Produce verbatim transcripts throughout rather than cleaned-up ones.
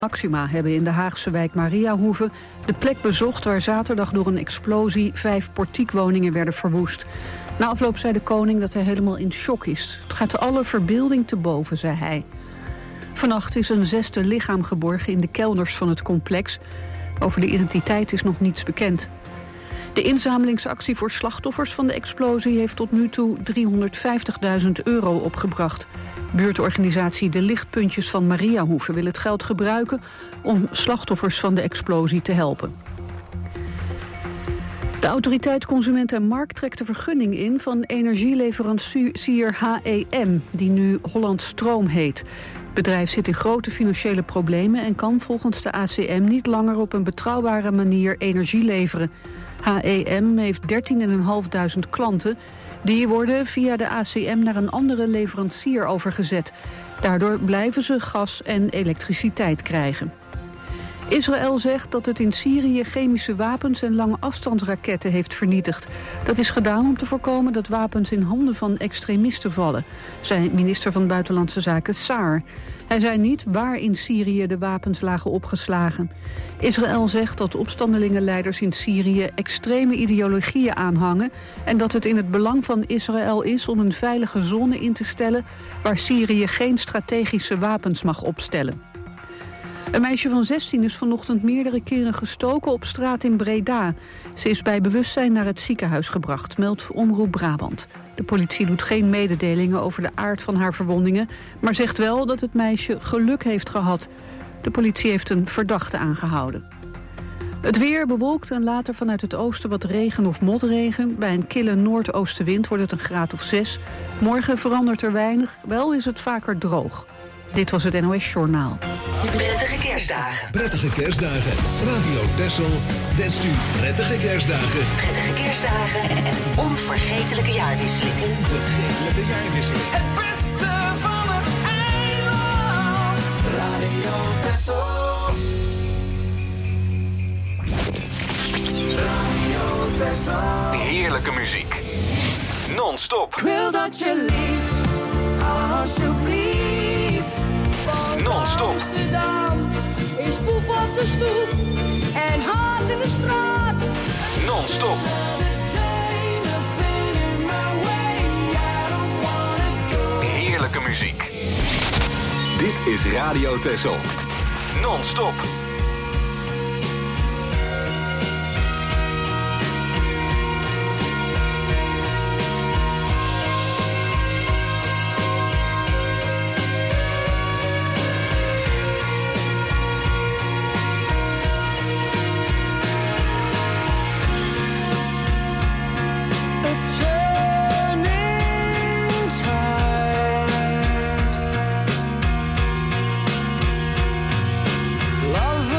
Maxima hebben in de Haagse wijk Mariahoeve de plek bezocht waar zaterdag door een explosie vijf portiekwoningen werden verwoest. Na afloop zei de koning dat hij helemaal in shock is. Het gaat alle verbeelding te boven, zei hij. Vannacht is een zesde lichaam geborgen in de kelders van het complex. Over de identiteit is nog niets bekend. De inzamelingsactie voor slachtoffers van de explosie heeft tot nu toe driehonderdvijftigduizend euro opgebracht. Buurtorganisatie De Lichtpuntjes van Mariahoeve wil het geld gebruiken om slachtoffers van de explosie te helpen. De autoriteit Consument en Markt trekt de vergunning in van energieleverancier H E M, die nu Holland Stroom heet. Het bedrijf zit in grote financiële problemen en kan volgens de A C M niet langer op een betrouwbare manier energie leveren. H E M heeft dertienduizend vijfhonderd klanten. Die worden via de A C M naar een andere leverancier overgezet. Daardoor blijven ze gas en elektriciteit krijgen. Israël zegt dat het in Syrië chemische wapens en lange afstandsraketten heeft vernietigd. Dat is gedaan om te voorkomen dat wapens in handen van extremisten vallen, zei minister van Buitenlandse Zaken Saar. Hij zei niet waar in Syrië de wapens lagen opgeslagen. Israël zegt dat opstandelingenleiders in Syrië extreme ideologieën aanhangen en dat het in het belang van Israël is om een veilige zone in te stellen waar Syrië geen strategische wapens mag opstellen. Een meisje van zestien is vanochtend meerdere keren gestoken op straat in Breda. Ze is bij bewustzijn naar het ziekenhuis gebracht, meldt Omroep Brabant. De politie doet geen mededelingen over de aard van haar verwondingen, maar zegt wel dat het meisje geluk heeft gehad. De politie heeft een verdachte aangehouden. Het weer bewolkt en later vanuit het oosten wat regen of motregen. Bij een kille noordoostenwind wordt het een graad of zes. Morgen verandert er weinig, wel is het vaker droog. Dit was het N O S Journaal. Prettige kerstdagen. Prettige kerstdagen. Radio Texel wenst u prettige kerstdagen. Prettige kerstdagen en een onvergetelijke jaarwisseling. Onvergetelijke jaarwisseling. Het beste van het eiland. Radio Texel. Radio Texel. Heerlijke muziek. Non-stop. Ik wil dat je liefst, alsjeblieft. Non-stop. Amsterdam is poep op de stoep en haat in de straat. Non-stop. Heerlijke muziek. Dit is Radio Texel. Non-stop. Love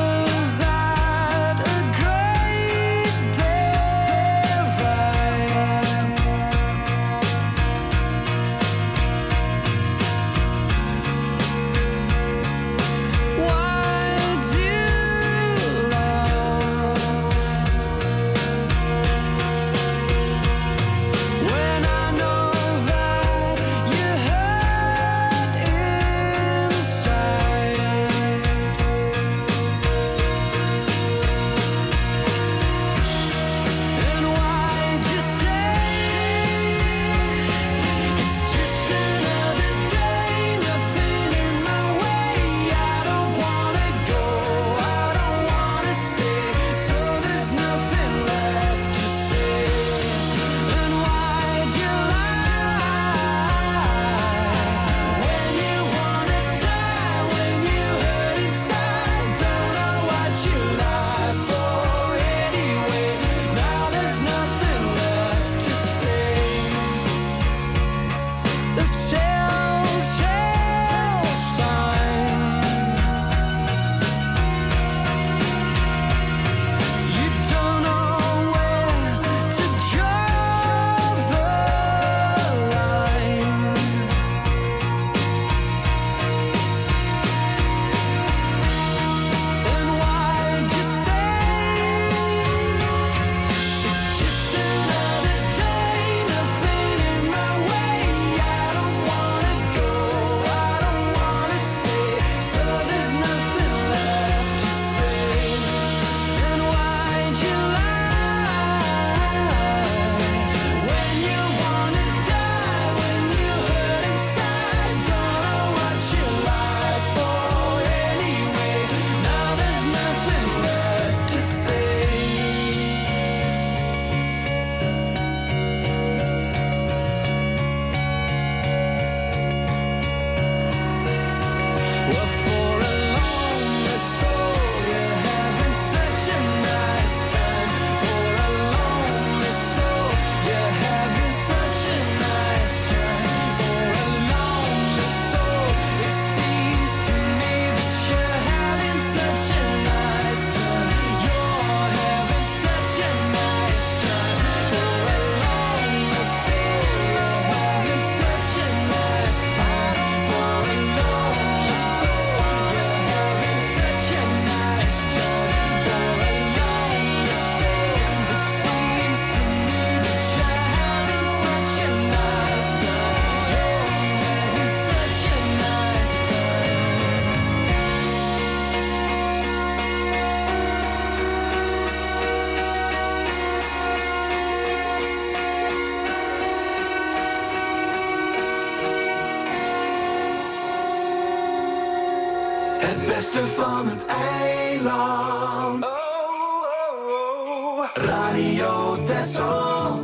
beste van het eiland. Oh, oh, oh. Radio Texel.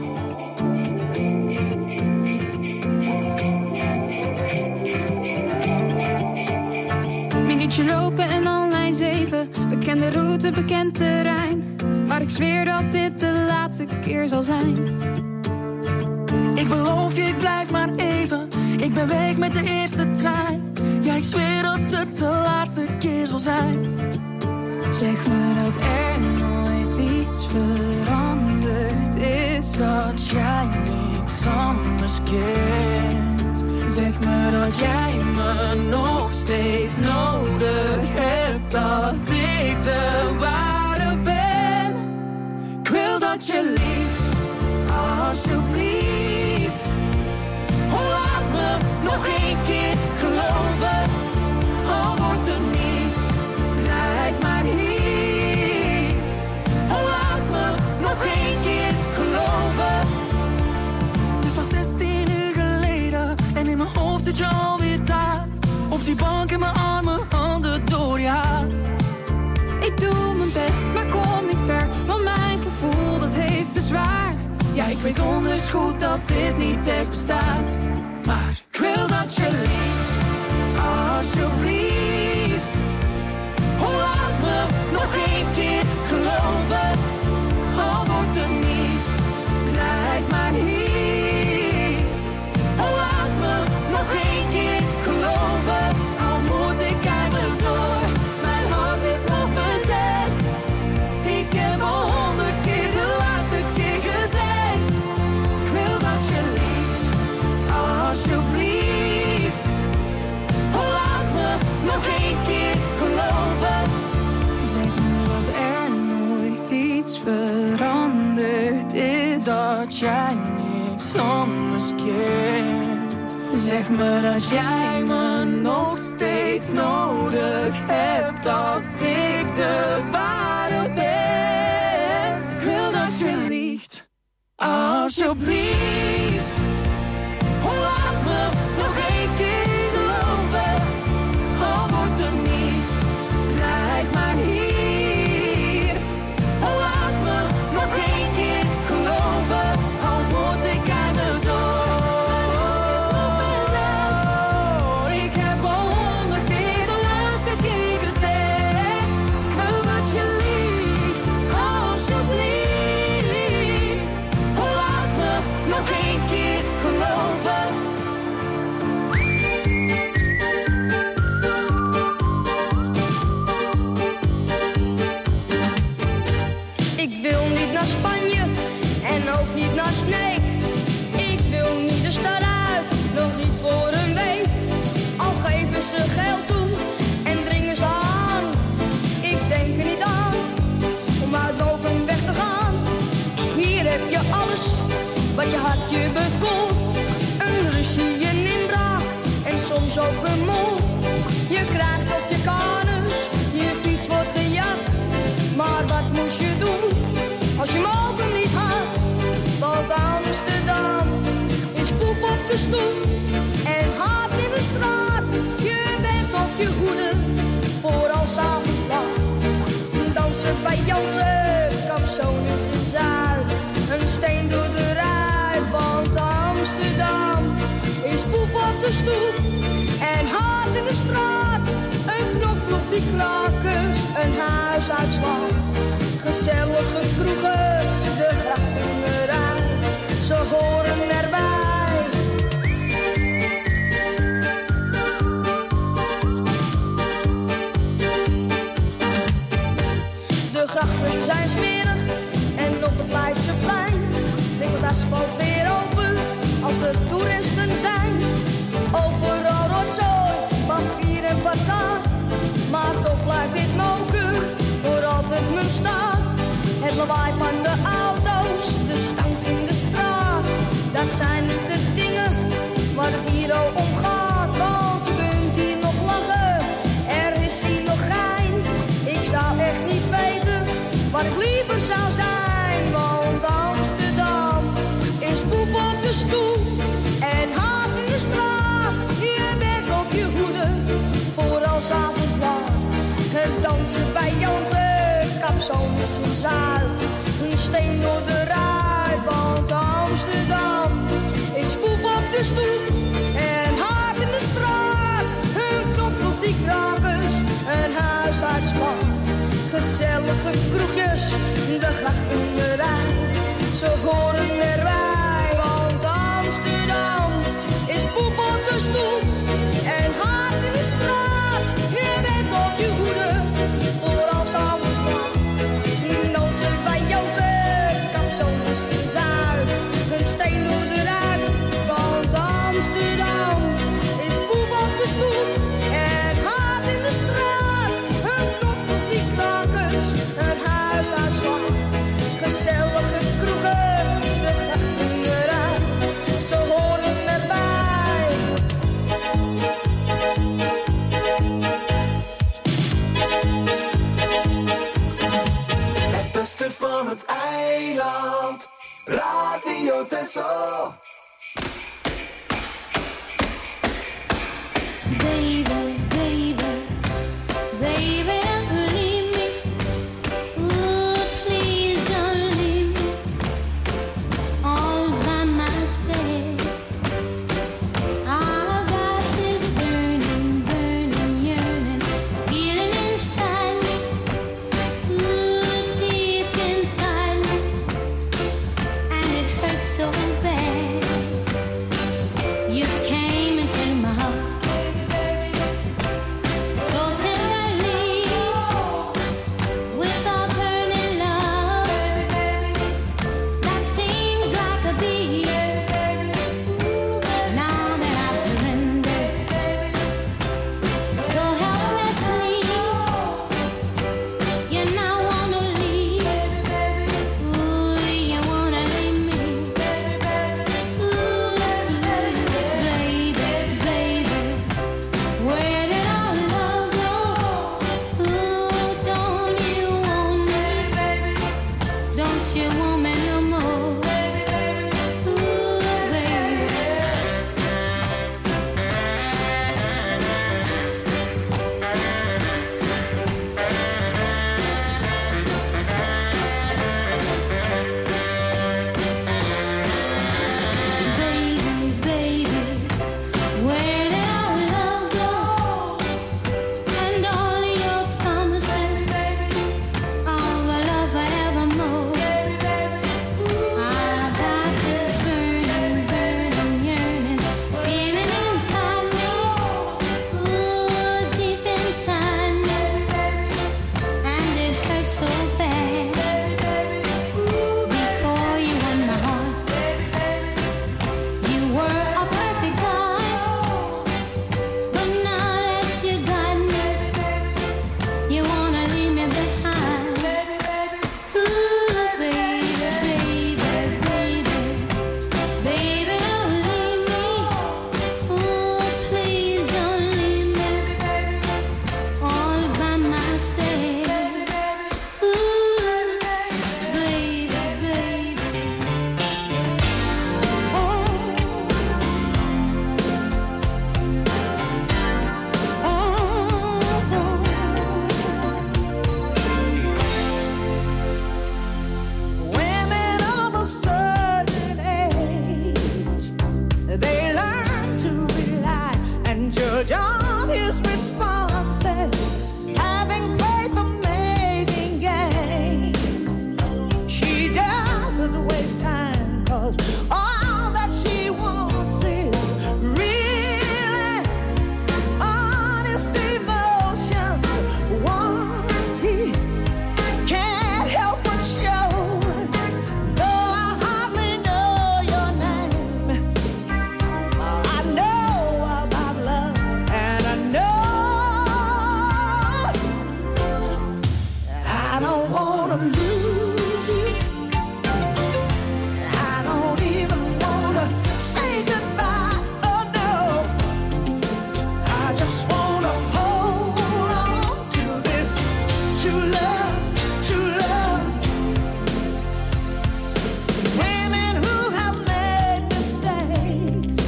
Minuutje lopen en al lijn zeven. Bekende route, bekend terrein. Maar ik zweer dat dit de laatste keer zal zijn. Ik beloof je, ik blijf maar even. Ik ben weg met de eerste trein. Ja, ik zweer dat het de laatste keer zal zijn. Zeg me dat er nooit iets veranderd is. Dat jij niks anders kent. Zeg me dat jij me nog steeds nodig hebt. Dat ik de ware ben. Ik wil dat je liegt, alsjeblieft. Oh, laat me nog één keer geloven. Al wordt er niets, blijf maar hier. Oh, laat me nog één keer geloven. Het is pas zestien uur geleden en in mijn hoofd zit je alweer daar. Op die bank in mijn armen, handen door je haar. Ik doe mijn best, maar kom niet ver. Want mijn gevoel, dat heeft bezwaar. Ja, ik weet donders goed dat dit niet echt bestaat. Maar ik wil dat je liegt, alsjeblieft. Oh, laat me nog één keer geloven. Al wordt er niets, blijf maar hier. Oh, laat me nog één keer geloven. Al moet ik eigenlijk door, mijn hart is nog bezet. Ik heb al honderd keer de laatste keer gezegd. Ik wil dat je liegt, alsjeblieft. Oh, laat me nog één keer geloven. Zeg me dat er nooit iets veranderd is. Dat jij niks anders kent. Zeg me dat jij me nog steeds nodig hebt. Dat ik de ware ben. Ik wil dat je liegt, alsjeblieft. Oh, laat me nog één keer geloven. Al wordt er niets, blijf maar hier. Oh, laat me nog één keer geloven. Al moet ik aan de door. Ik heb al honderd keer de laatste keer gezegd. Ik wil dat je liegt, alsjeblieft. Oh, laat me nog één keer geloven. Ik wil niet naar Spanje en ook niet naar Sneek. Ik wil niet de stad uit, nog niet voor een week. Al geven ze geld toe en dringen ze aan. Ik denk er niet aan om uit Mokum weg te gaan. Hier heb je alles wat je hart je bekoort. Een ruzie, een inbraak en soms ook een moord. Je krijgt op je kanus, je fiets wordt gejat. Maar wat moest je doen als je Mokum niet had? Want Amsterdam is poep op de stoep en haat in de straat. Je bent op je hoede voor als avonds laat. Dansen bij Jansen, Capzoon is in Zuid. Een steen door de ruit, want Amsterdam is poep op de stoep en haat in de straat. Een knokploeg die krakers, een huis uitslaat. Gezellige kroegen, de grachten eruit, ze horen erbij. De grachten zijn smerig en op het Leidseplein ligt het asfalt weer open als er toeristen zijn. Overal rotzooi, papier en patat, maar toch blijft dit Mokum voor altijd mijn stad. Het lawaai van de auto's, de stank in de straat, dat zijn niet de dingen waar het hier al om gaat. Want je kunt hier nog lachen, er is hier nog gein. Ik zou echt niet weten waar ik liever zou zijn. Want Amsterdam is poep op de stoep en haat in de straat. Je bent op je hoede voor als avonds laat. dansen bij Jansen, Capsonus in Zuid. Een steen door de ruit, want Amsterdam is poep op de stoep en haak in de straat. Een knop op die krakers, een huisuitslag. Gezellige kroegjes, de grachten erbij. Ze horen erbij, want Amsterdam is poep op de stoep en haak in de straat. Je bent op je hoede voor als alles laat. Dansen bij Jansen, Capsonus in Zuid. Een steen door de ruit, want Amsterdam is poep op de stoep en haat in de straat. Een knop op die krakers, een huisuitslag. Gezellige kroegen, de grachten eruit. Ze horen erbij. Het beste van het eiland, Radio Texel. Baby, baby, baby, don't leave me. Ooh, please don't leave me all by myself. I've got this burning, burning yearning, feeling inside me, ooh, deep inside me, and it hurts so bad. You came into my heart so tenderly, with a burning love that stings like a bee. Now that I've surrendered so helplessly, you now wanna leave. Ooh, you wanna leave me. Ooh, baby, baby, where did our love go? Ooh, don't you want me? Don't you want me no more? Ooh, baby. Baby, baby, where did our love go? And all your promises of a love forevermore. I've got this burning, burning yearning, feeling inside me, ooh, deep inside me, and it hurts so bad. Before you won my heart, you were a perfect guy, but now that you got me, you wanna leave me behind. Ooh, baby, baby, baby, baby, don't leave me. Ooh, please don't leave me all by myself. Ooh, baby, baby. Women of a certain age, they learn to rely and judge on his responses, having faith in making gain. She doesn't waste time, 'cause all that she wants is really honest emotion. Once he can't help but show, though I hardly know your name. I know about love, and I know I don't wanna lose you. I don't even wanna say goodbye. Oh no, I just wanna hold on to this true love, true love. Women who have made mistakes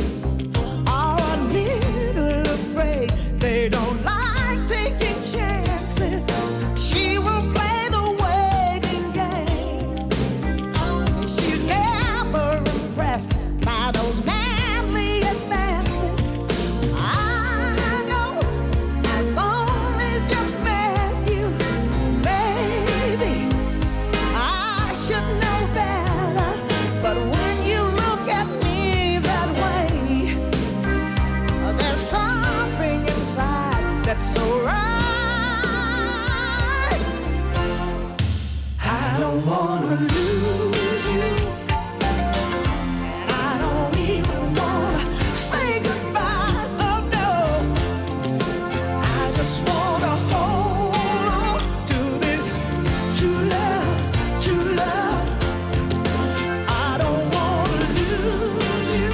are a little afraid. They don't like taking chances. wanna lose you. I don't even wanna say goodbye, oh no. I just wanna hold on to this true love, true love. I don't wanna lose you.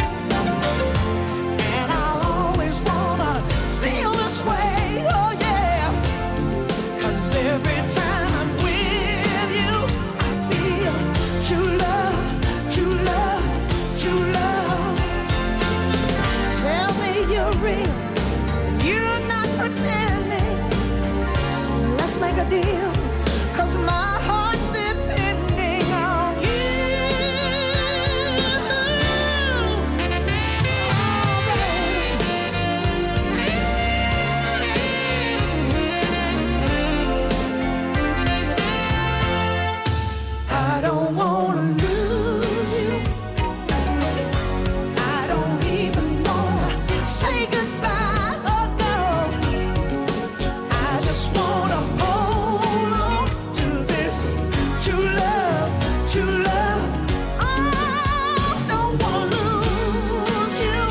And I always wanna feel this way, oh yeah. 'Cause every time I'm with you, I feel true love, true love, true love. Tell me you're real, you're not pretending. Let's make a deal, 'cause my heart's depending on you. I don't wanna lose you. I don't even wanna say goodbye, oh no. I just wanna hold on to this true love, true love. I don't wanna lose you.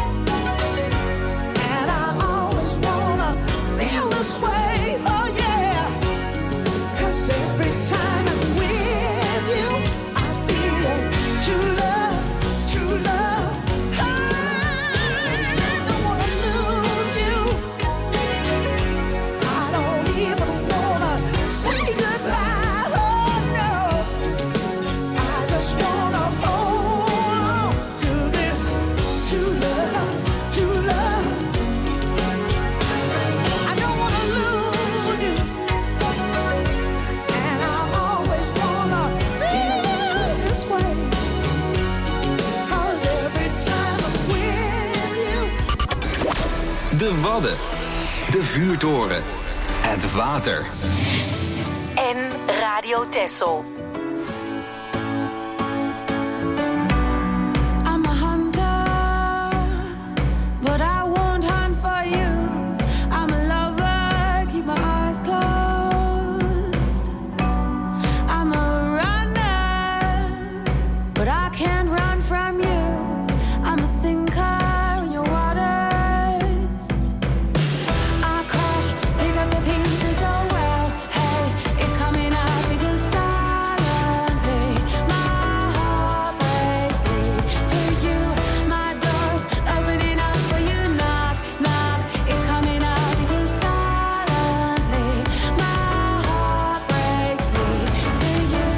And I always wanna feel this way, oh yeah. 'Cause every time I'm with you, I feel true love, true love. I don't wanna lose you. I don't even wanna say goodbye, oh no. I just wanna hold on to this true love, true love. I don't wanna lose you. And I always wanna feel this way, this way. 'Cause every time I'm with you. De Wadden. De vuurtoren. Het water. En Radio Texel. I'm a hunter, but I won't hunt for you. I'm a lover, keep my eyes closed. I'm a runner, but I can't run from you. I'm a sinker in your waters. I crash, pick up the pieces, oh well. Hey, it's coming up because silently my heart breaks me to you. My door's opening up for you. Knock, knock. It's coming up because silently my heart breaks me to you.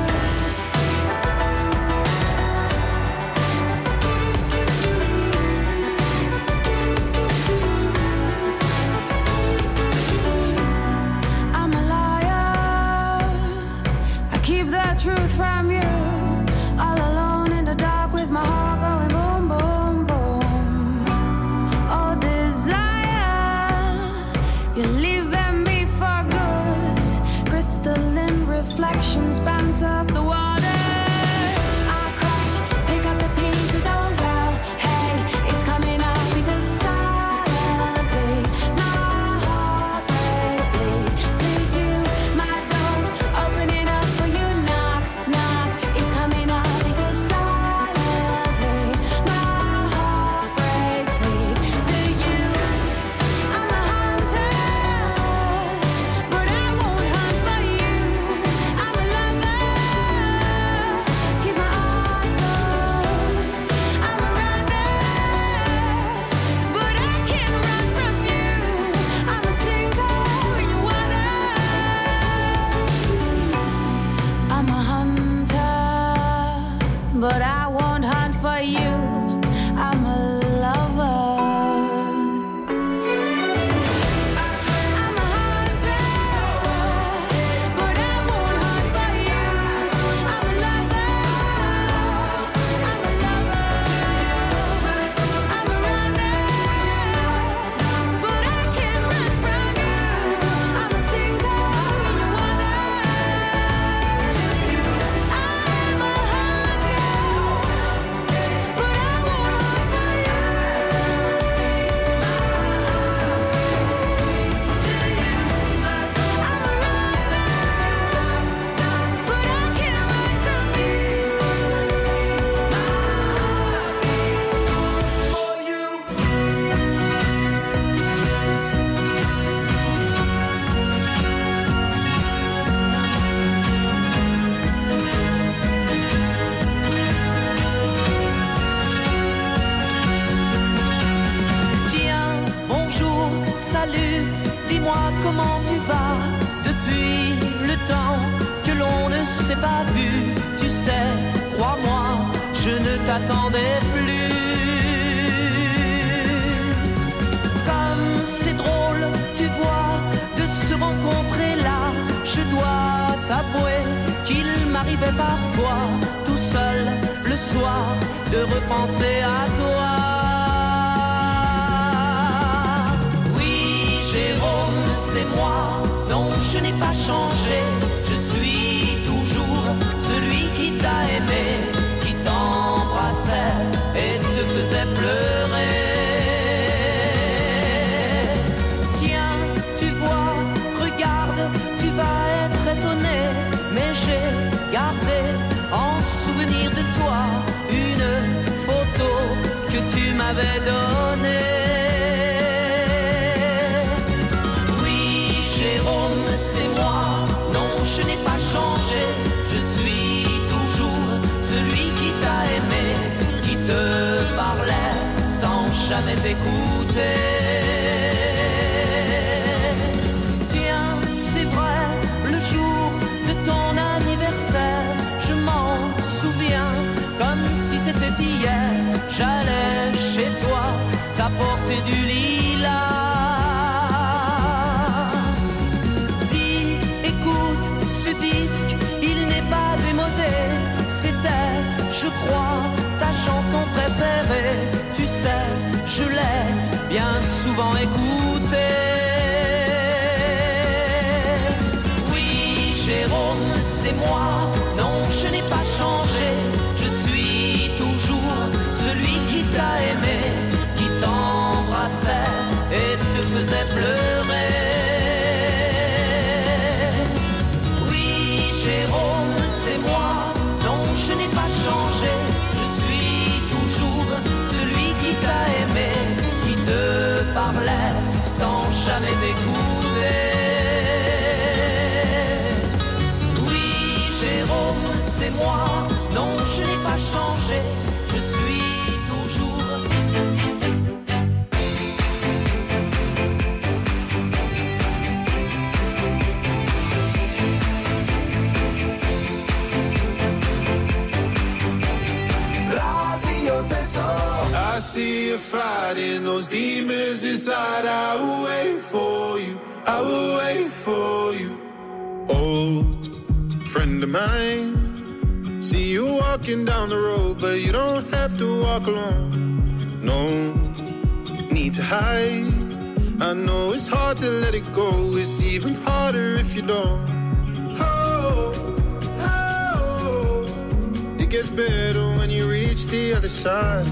I'm a liar. I keep the truth from you. All alone in the dark with my heart going boom, boom, boom. Oh, desire, you're leaving me for good. Crystalline reflections bounce off the waters. I crash, pick up the pieces, oh well. Hey, it's coming up because silently my heart breaks me to you. My door's opening up for you. Knock, knock. It's coming up because silently my heart breaks me to you. I'm a hunter, but I won't hunt for you. I'm a lover, t'attendais plus. Comme c'est drôle, tu vois, de se rencontrer là. Je dois t'avouer qu'il m'arrivait parfois, tout seul le soir, de repenser à toi. Oui, Jérôme, c'est moi, non, je n'ai pas changé. Je suis toujours celui qui t'a aimé, qui t'embrassait et te faisait pleurer. Tiens, tu vois, regarde, tu vas être étonné, mais j'ai gardé en souvenir de toi une photo que tu m'avais donnée. Oui, Jérôme, c'est moi, non, je n'ai pas changé. Je suis toujours celui qui t'a aimé, qui te parlait sans jamais t'écouter. Tiens, c'est vrai, le jour de ton anniversaire, je m'en souviens comme si c'était hier. J'allais chez toi t'apporter du lilas. Dis, écoute, ce disque, il n'est pas démodé. C'était, je crois, ta chanson préférée. Tu sais, je l'ai bien souvent écoutée. Oui, Jérôme, c'est moi, non, je n'ai pas changé. Je suis toujours celui qui t'a aimé, qui t'embrassait et te faisait pleurer. Oui, Jérôme, c'est moi, non, je n'ai pas changé. Je suis toujours celui qui t'a aimé, qui te parlait sans jamais t'écouter. Oui, Jérôme, c'est moi, non, je n'ai pas changé. Je suis toujours. I see you fighting those demons inside. I will wait for you. I will wait for you. Old friend of mine. See you walking down the road, but you don't have to walk alone. No need to hide. I know it's hard to let it go. It's even harder if you don't. Oh, oh, it gets better when you reach the other side.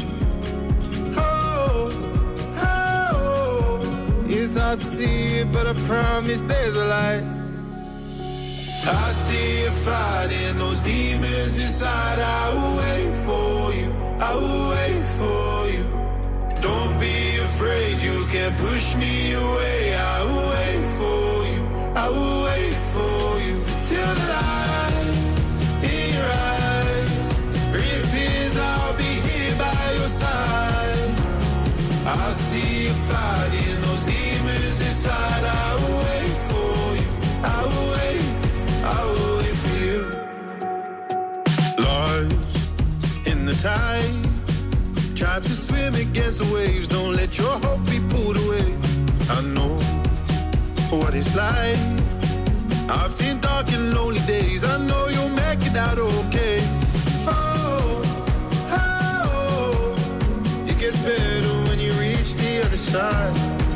Oh, oh, it's hard to see it, but I promise there's a light. I see you fighting those demons inside. I will wait for you. I will wait for you. Don't be afraid, you can't push me away. I will wait for you. I will wait for you till the light in your eyes reappears. I'll be here by your side. I see you fighting those demons inside. I will wait for you. I will wait. I will wait for you. Lost in the tide, try to swim against the waves. Don't let your hope be pulled away. I know what it's like. I've seen dark and lonely days. I know you'll make it out okay. Oh, oh, it gets better when you reach the other side.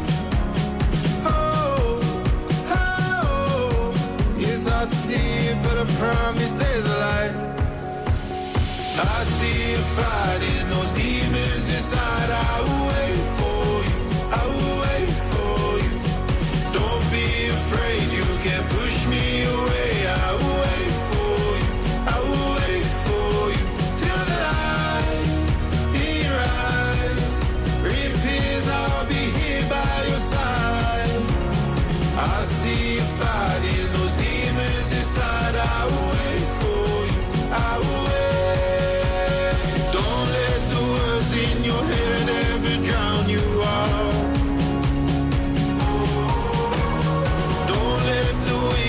It's hard to see it, but I promise there's a light. I see you fighting those demons inside. I will wait for you. I will wait for you. Don't be afraid, you can't push me away. I will wait for you. I will wait for you till the light in your eyes reappears. I'll be here by your side. I see you fighting those demons inside. I will wait for you. I will wait. Don't let the words in your head ever drown you out. Don't let the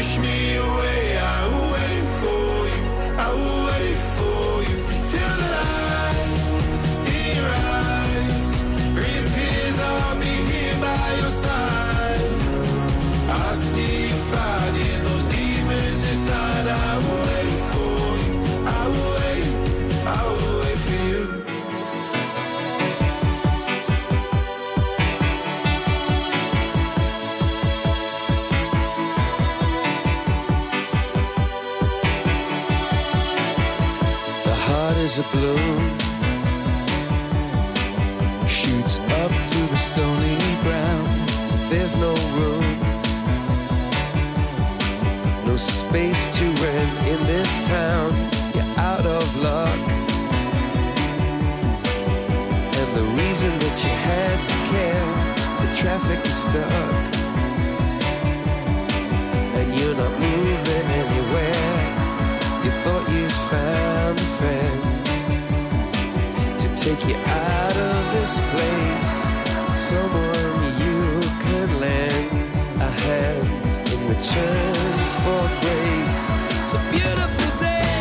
push me away, I will wait for you, I will wait for you till the light in your eyes reappears. I'll be here by your side. I see you fighting those demons inside. I will wait for you, I will wait, I will wait for you. Is a bloom shoots up through the stony ground. There's no room, no space to rent in this town. You're out of luck, and the reason that you had to care, the traffic is stuck, and you're not moving anywhere. You thought you found a friend take you out of this place, someone you could lend a hand in return for grace. It's a beautiful day.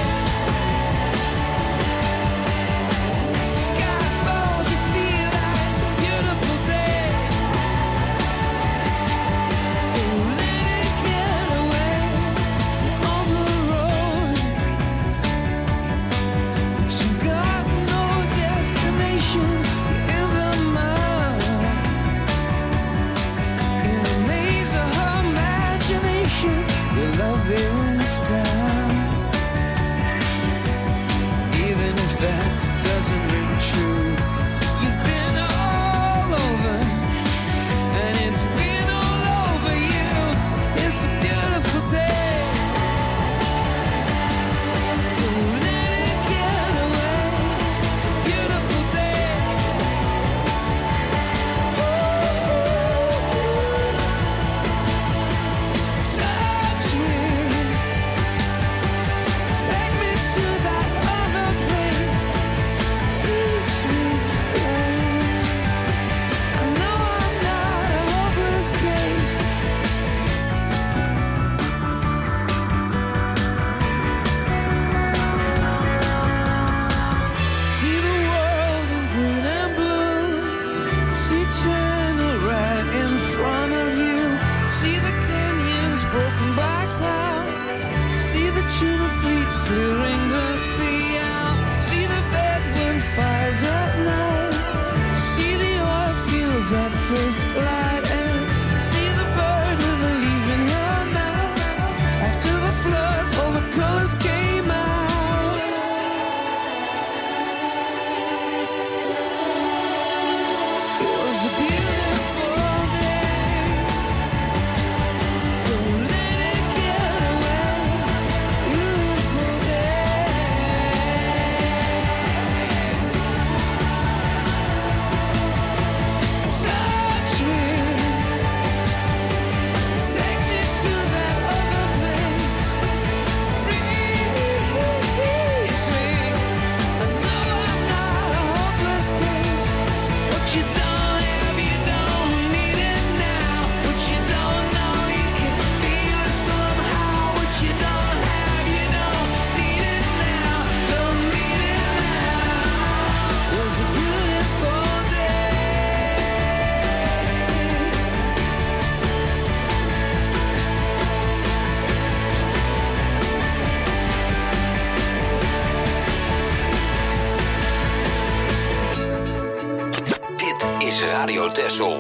Sky falls, you feel like it's a beautiful day. So let it get away on the road, but you got destination in the mud, in the maze of her imagination. Your love is down, even if that doesn't ring true. You've been all over, and it's been all over you. It's a beautiful day. Don't let it get away. It's a beautiful day. Touch me, take me to that other place. Teach me, babe. I know I'm not a hopeless case. See the world in green and blue. See China right in front of you. See the canyons broken by cloud. See the tuna fleets clearing the sea out. See the bedroom fires at night. See the oil fields at first light. And see the bird with a leaf in her mouth. After the flood, all the colors came out. It was a beautiful day. Don't let it get away. Beautiful day. Touch me, take me to that other place. Release me. I know I'm not a hopeless case. What you don't have, you don't need it now. What you don't know, you can feel it somehow. What you don't have, you don't need it now. Don't need it now. It was a beautiful day. Dit is Radio Texel.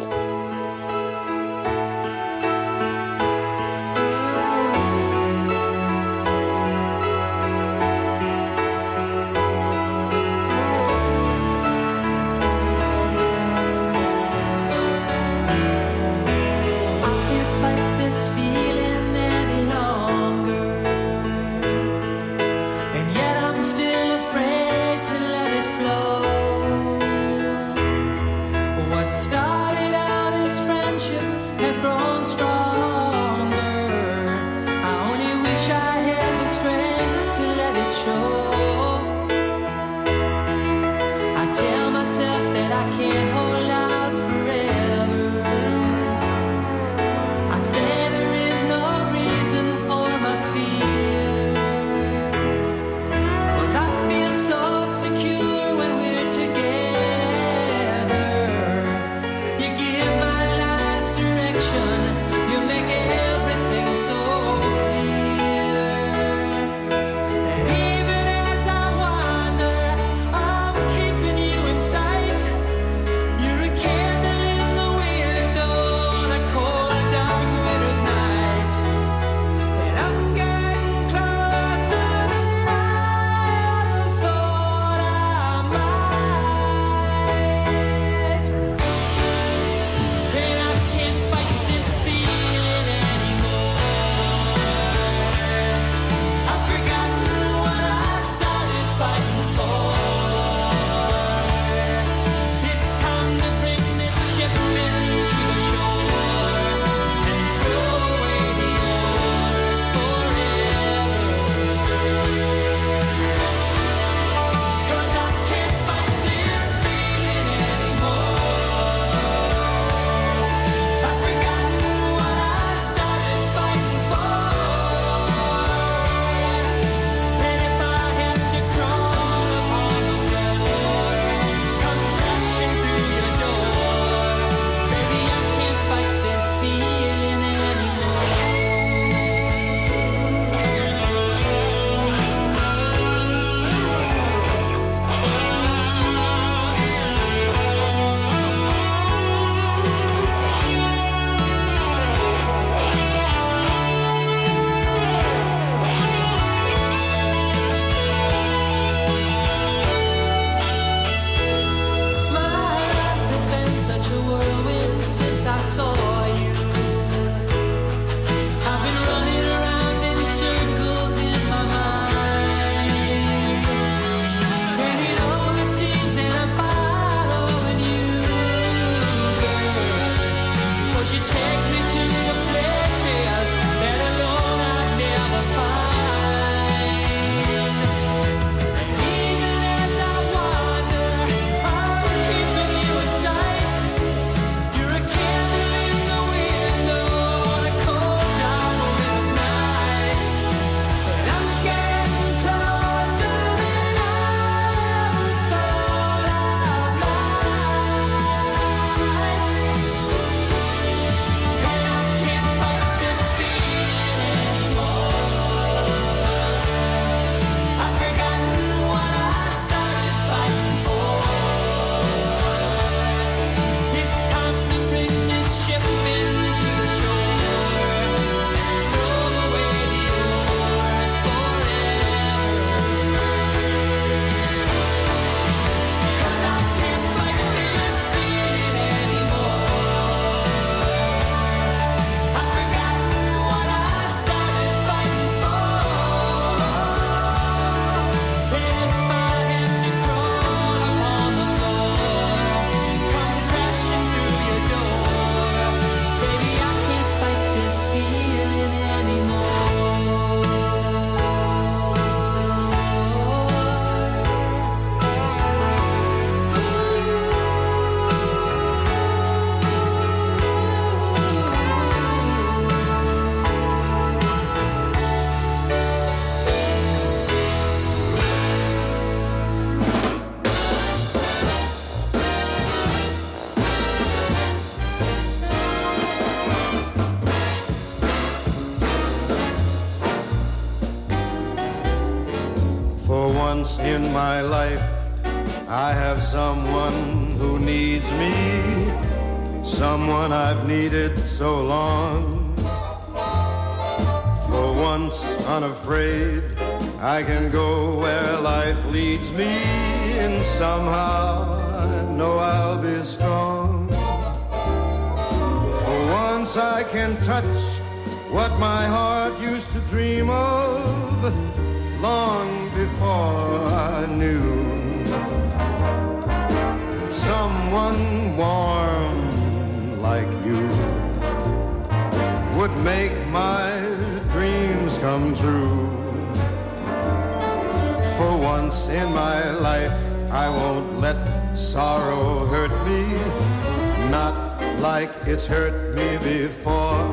Can't fight this feeling any longer, and yet I'm still afraid to let it flow. What started out once in my life I have someone who needs me, someone I've needed so long. For once unafraid, I can go where life leads me, and somehow I know I'll be strong. For once I can touch what my heart used to dream of long before I knew. Someone warm like you would make my dreams come true. For once in my life I won't let sorrow hurt me, not like it's hurt me before.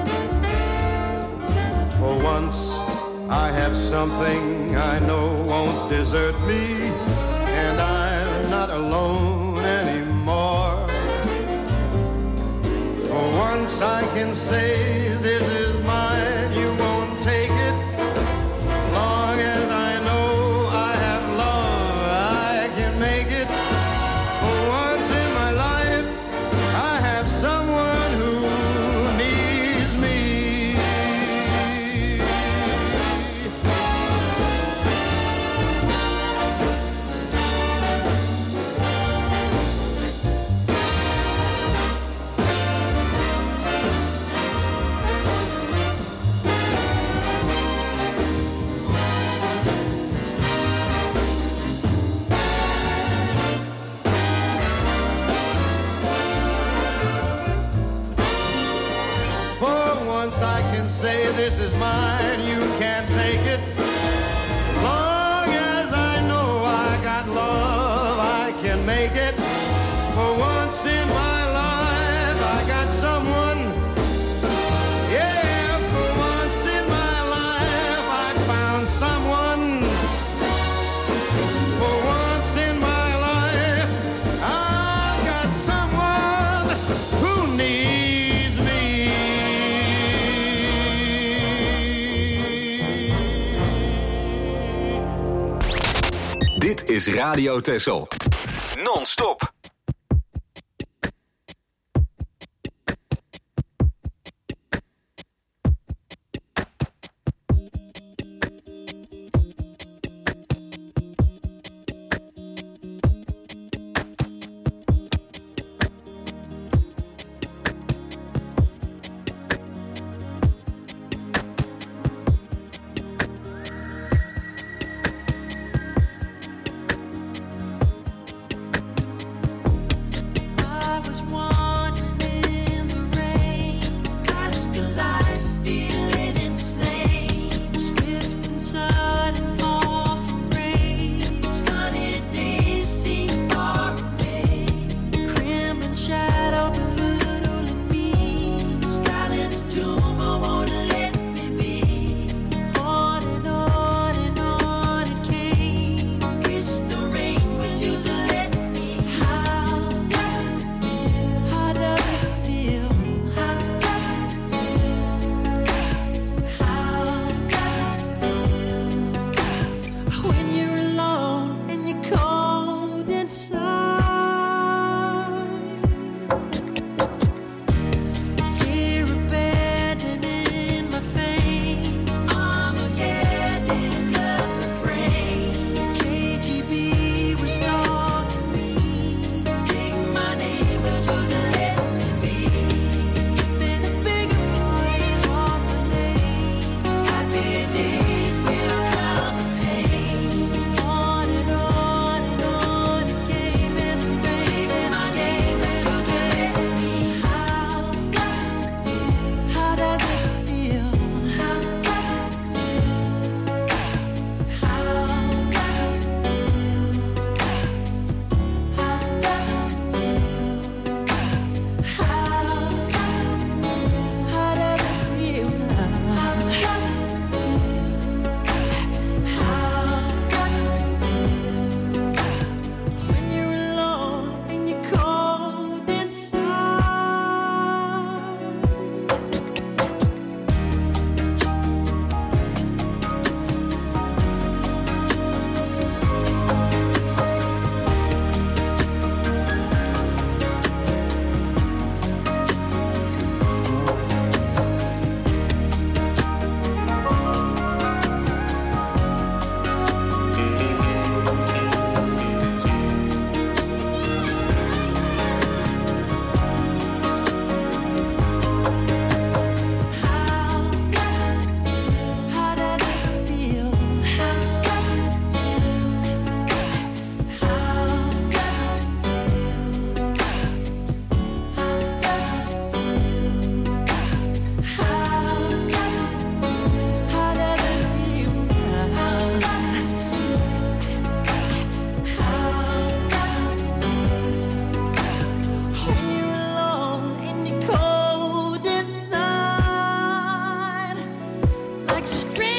For once I have something I know won't desert me, and I'm not alone anymore. For once I can say this is mine, you won't take it. Long as I know I have love, I can make it. For once in my life, I have someone who needs me. I can say this is mine, you can't take it. Long as I know I got love, I can make it. For once in my life, I got someone. Yeah, for once in my life, I found someone. For once in my life, I got someone who needs me. Dit is Radio Texel. Non-stop.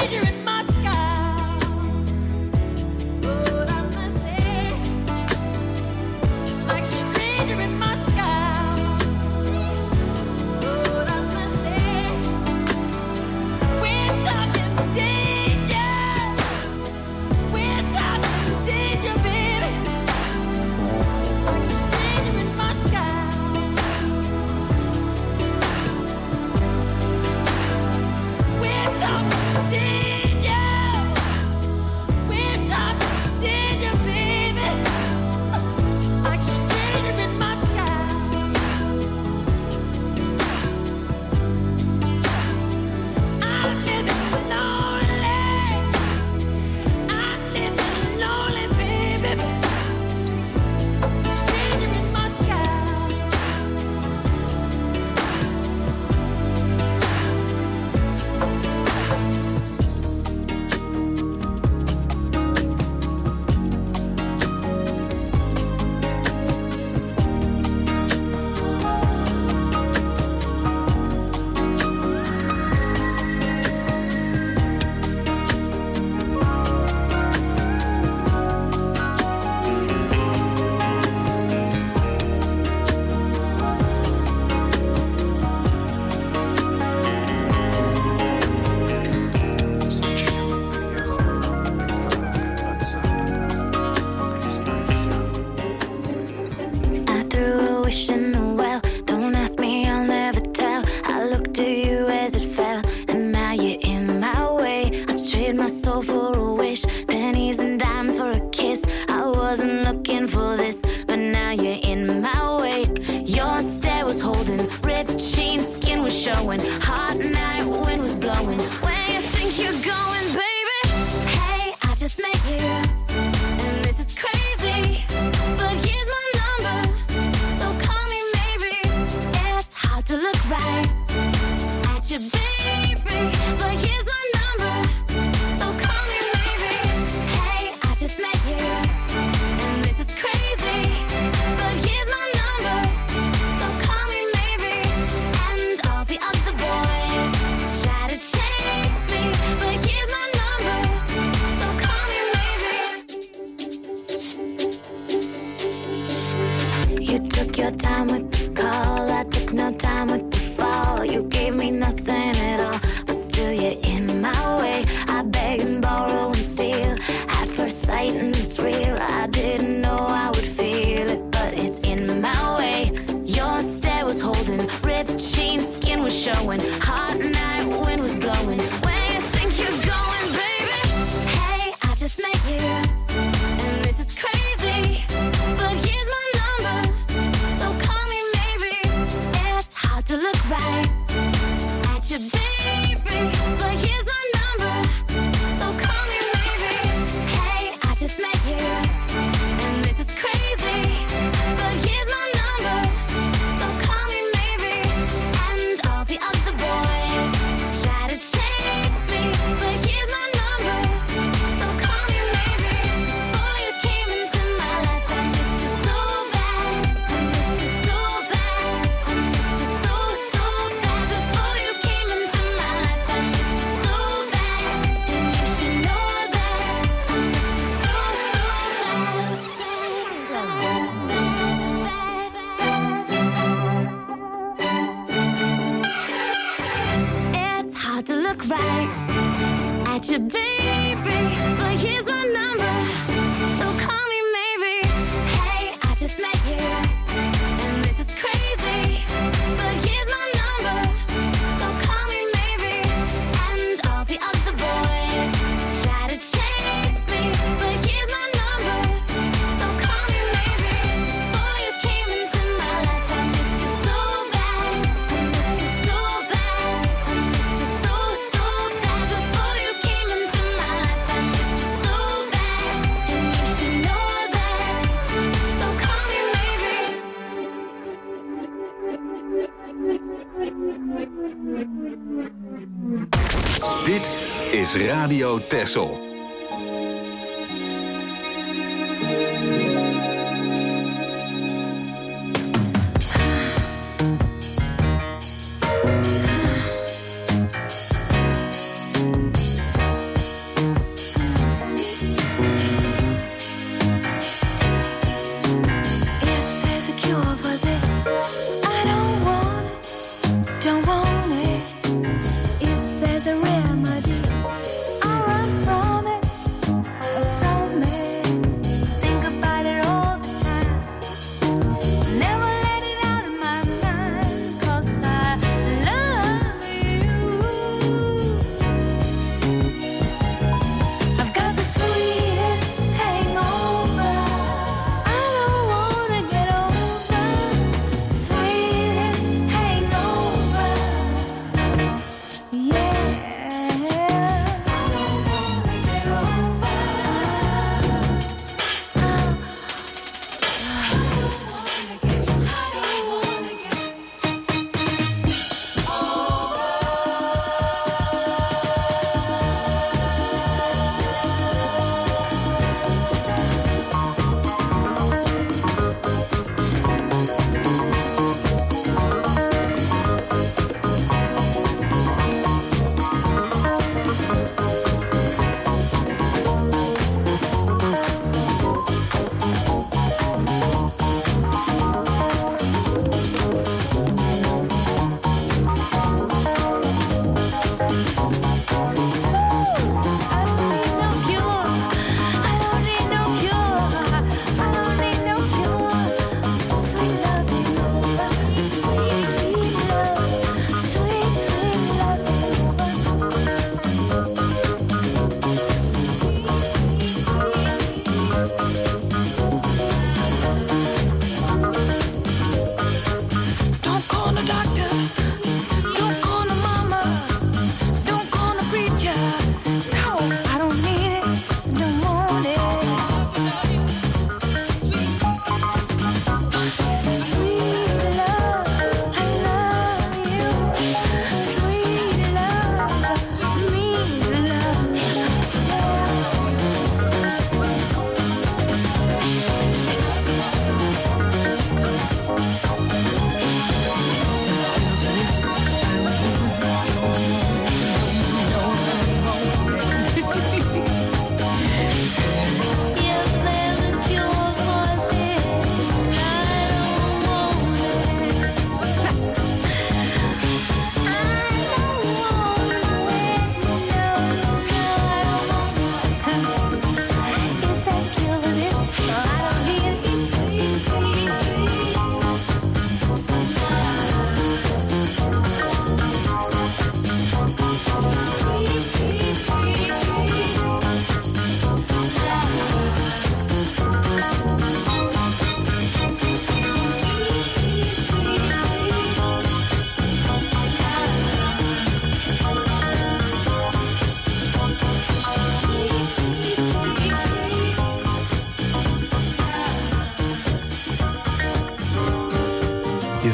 Dit is Radio Texel.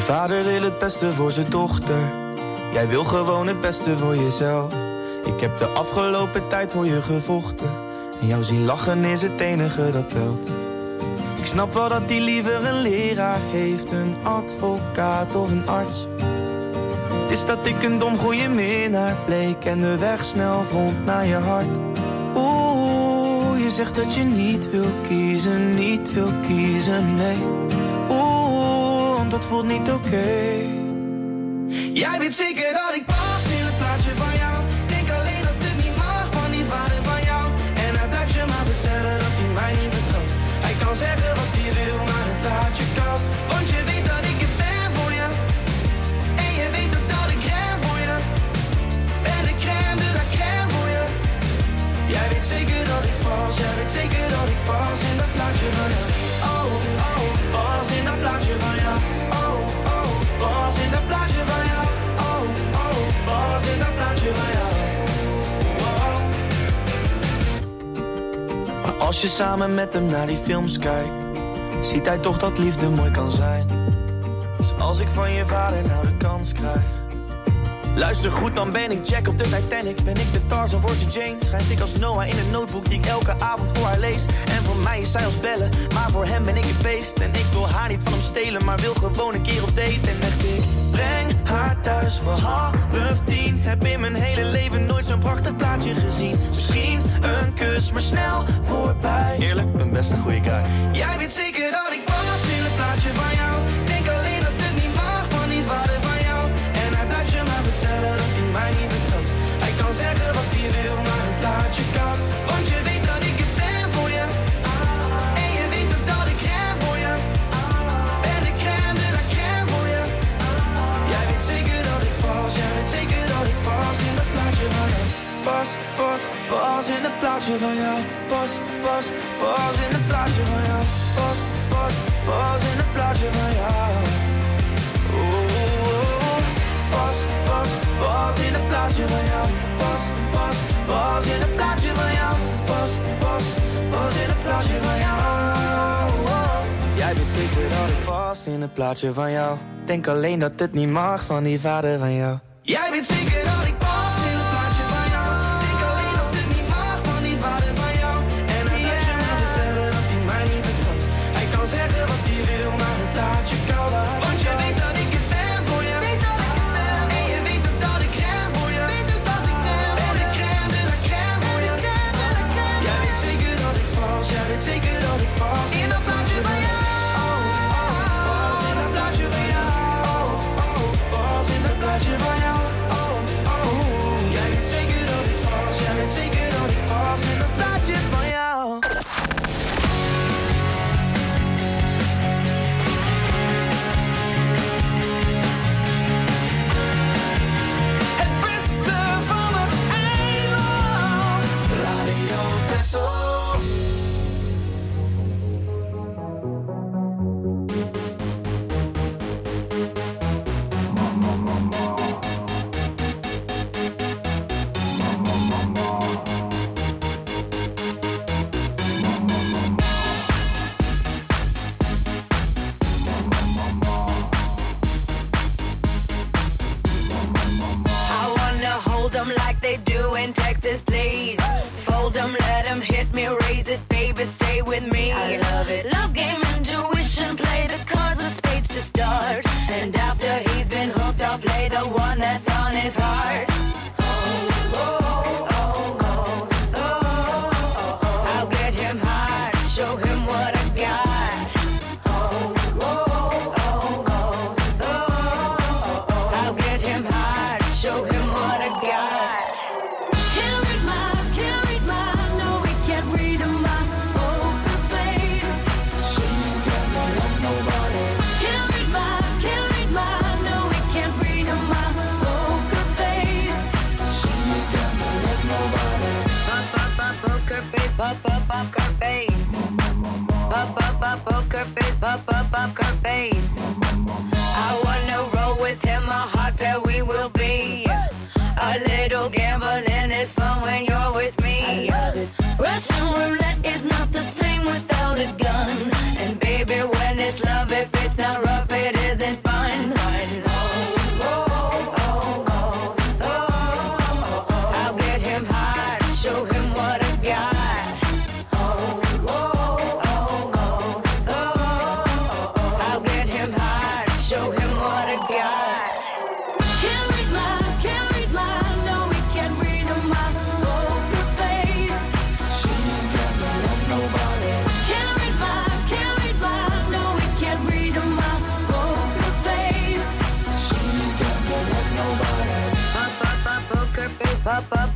vader wil het beste voor zijn dochter. Jij wil gewoon het beste voor jezelf. Ik heb de afgelopen tijd voor je gevochten. En jou zien lachen is het enige dat telt. Ik snap wel dat hij liever een leraar heeft, een advocaat of een arts. Het is dat ik een dom goeie minnaar bleek en de weg snel vond naar je hart. Oeh, je zegt dat je niet wil kiezen, niet wil kiezen, nee. Oeh, want dat voelt niet oké. Okay. Jij weet zeker dat ik pas in het plaatje van jou. Denk alleen dat het niet mag van die vader van jou. En hij blijft je maar vertellen dat hij mij niet vertrouwt. Hij kan zeggen wat hij wil, maar het laat je koud. Want je weet dat ik het ben voor je. En je weet ook dat ik ren voor je. Ben de crème de la crème voor je. Jij weet zeker dat ik pas, jij weet zeker dat ik pas in dat plaatje van jou. Oh, oh, pas in dat plaatje van jou. Oh, oh, pas in dat plaatje van jou. Oh, oh, pas in dat plaatje van jou. Wow. Maar als je samen met hem naar die films kijkt, ziet hij toch dat liefde mooi kan zijn. Dus als ik van je vader nou de kans krijg, luister goed, dan ben ik Jack op de Titanic. Ben ik de Tarzan voor zijn Jane. Schrijf ik als Noah in een notebook die ik elke avond voor haar lees. En voor mij is zij als bellen, maar voor hem ben ik een beest. En ik wil haar niet van hem stelen, maar wil gewoon een keer op date. En echt ik breng haar thuis voor half tien. Heb in mijn hele leven nooit zo'n prachtig plaatje gezien. Misschien een kus, maar snel voorbij. Eerlijk, ik ben best een goede guy. Jij weet zeker dat ik pas in het plaatje van jou. Denk alleen dat het niet mag van die vader van jou. En hij blijft je maar vertellen dat hij mij niet vertrouwt. Hij kan zeggen wat hij wil, maar het laat je koud. Want je weet dat ik het ben voor je. En je weet ook dat ik ren voor je. Ben de crème de la crème voor je. Jij weet zeker dat ik pas, jij weet zeker dat ik pas in dat plaatje van jou. Pas, pas, pas in het plaatje van jou. Pas, pas, pas in het plaatje van jou. Pas, pas, pas in het plaatje van jou. Oeh, pas, pas, pas in het plaatje van jou. Pas, pas, pas in het plaatje van jou. Pas, pas, pas in het plaatje van jou. Oh. Jij weet zeker dat ik pas in het plaatje van jou. Denk alleen dat het niet mag van die vader van jou. Jij weet zeker dat ik pas in het plaatje van jou. Denk alleen dat het niet mag van die vader van jou. En hij blijft je maar vertellen dat hij mij niet vertrouwt. Hij kan zeggen wat hij wil, maar het laat je koud. Want je weet dat ik het ben voor je. En je weet ook dat ik ren voor je. Ben de crème de la crème voor je. Jij weet zeker dat ik pas, jij weet zeker dat ik pas in dat plaatje van jou. Pas in dat plaatje van jou. Pas in dat plaatje van jou. Jij weet zeker dat ik pas, jij weet zeker dat ik pas in dat plaatje van jou. Het beste van het eiland. Radio Texel. Like they do in Texas, please. Fold them, let them hit me, raise it, baby, stay with me. I love it. Love game, intuition, play the cards with spades to start. And after he's been hooked, I'll play the one that's on his heart. Oh, oh, oh, oh, oh, oh, oh, oh. I'll get him high, show him what I got. Oh, oh, oh, oh, oh, oh, oh. I'll get him high, show him what I got. Pop up up her face. Pop up up poker face. Pop up up her face. I wanna roll with him, a hot pair we will be. A little gambling is fun when you're with me. Russian roulette is not the same without a gun. And baby, when it's love, if it's not rough, it isn't fun.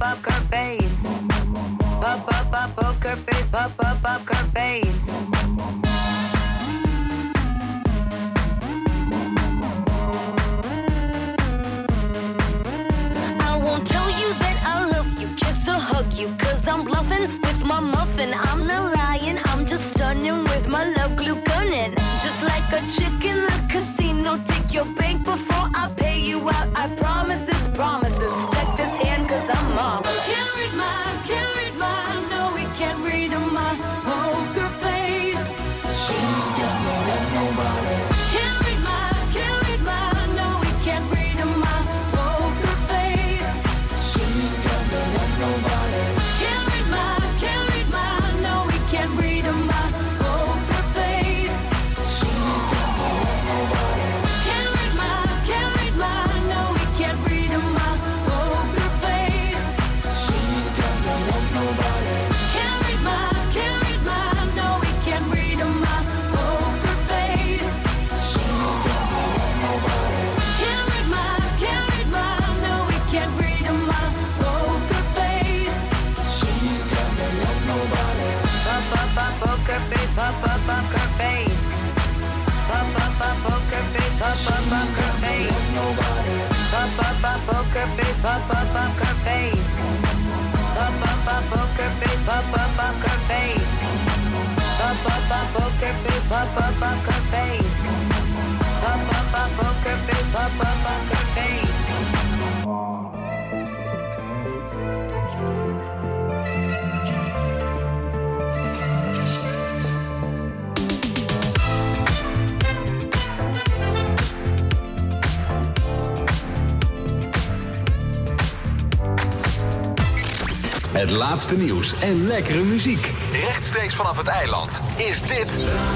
up her face. Up, up, up, poker face, up, up, up her face. I won't tell you that I love you, kiss or hug you, cause I'm bluffing with my muffin. I'm not lying, I'm just stunning with my love glue gunning. Just like a chick in the casino, take your bank before I pay you out. I promise this, promises. Check this hand cause I'm marvelous. Can't read mine, can't read mine. No, we can't read my poker face. She's got me like nobody. Can't read mine, can't read mine. No, we can't read my poker face. She's got me like nobody. Can't read mine, can't read mine. No, we can't read my poker face. She's got me like nobody. Can't read mine, can't read mine. No, we can't read my poker face. She's got me like nobody. Can't read mine, can't read mine. No, we can't read my poker face. She's got me like nobody. Can't read mine, can't read mine. No, we can't read my poker face. She's got me like nobody. Up, up, up, poker face, up, up, up her face. Up, up, up, poker face, up, up, up her face. Nobody. Up, up, up, poker face, up, up, up her face. Up, up, up, poker face, up, up, up her face. Up, up, up, poker face, up, up, up her face. Up, up, up, poker face, up, up, up her face. Het laatste nieuws en lekkere muziek. Rechtstreeks vanaf het eiland is dit...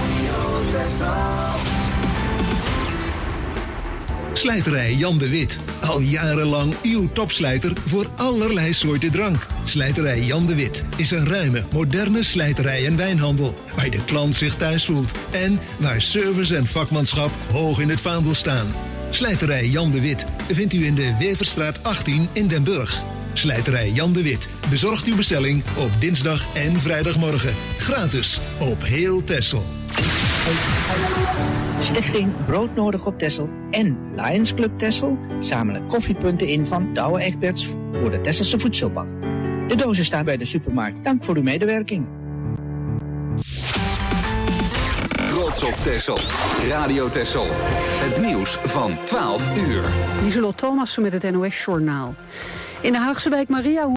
Slijterij Jan de Wit. Al jarenlang uw topslijter voor allerlei soorten drank. Slijterij Jan de Wit is een ruime, moderne slijterij en wijnhandel. Waar de klant zich thuis voelt. En waar service en vakmanschap hoog in het vaandel staan. Slijterij Jan de Wit vindt u in de Weverstraat achttien in Den Burg. Slijterij Jan de Wit bezorgt uw bestelling op dinsdag en vrijdagmorgen. Gratis op heel Texel. Stichting Broodnodig op Texel en Lions Club Texel zamelen koffiepunten in van Douwe Egberts voor de Tesselse Voedselbank. De dozen staan bij de supermarkt. Dank voor uw medewerking. Trots op Texel. Radio Texel. Het nieuws van twaalf uur. Lieselot Thomassen met het N O S Journaal. In de Haagse wijk Maria